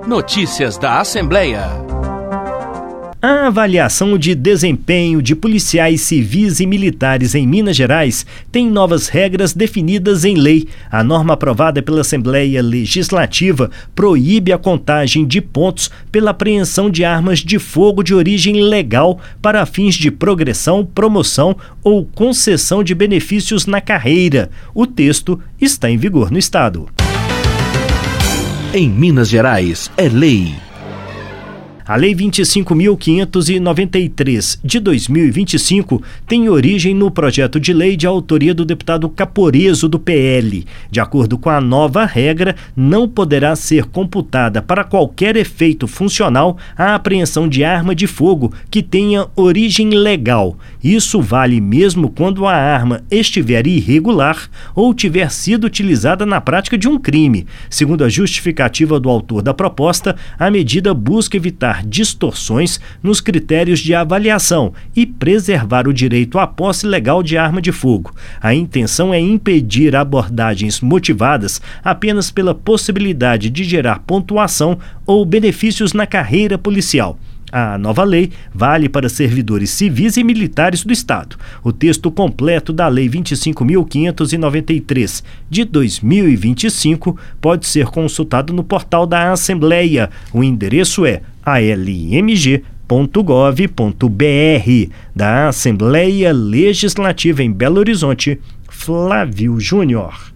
Notícias da Assembleia. A avaliação de desempenho de policiais civis e militares em Minas Gerais tem novas regras definidas em lei. A norma aprovada pela Assembleia Legislativa proíbe a contagem de pontos pela apreensão de armas de fogo de origem legal para fins de progressão, promoção ou concessão de benefícios na carreira. O texto está em vigor no estado. Em Minas Gerais, é lei. A Lei 25.593, de 2025, tem origem no projeto de lei de autoria do deputado Caporeso, do PL. De acordo com a nova regra, não poderá ser computada para qualquer efeito funcional a apreensão de arma de fogo que tenha origem legal. Isso vale mesmo quando a arma estiver irregular ou tiver sido utilizada na prática de um crime. Segundo a justificativa do autor da proposta, a medida busca evitar distorções nos critérios de avaliação e preservar o direito à posse legal de arma de fogo. A intenção é impedir abordagens motivadas apenas pela possibilidade de gerar pontuação ou benefícios na carreira policial. A nova lei vale para servidores civis e militares do Estado. O texto completo da Lei 25.593, de 2025, pode ser consultado no portal da Assembleia. O endereço é almg.gov.br. Da Assembleia Legislativa em Belo Horizonte, Flávio Júnior.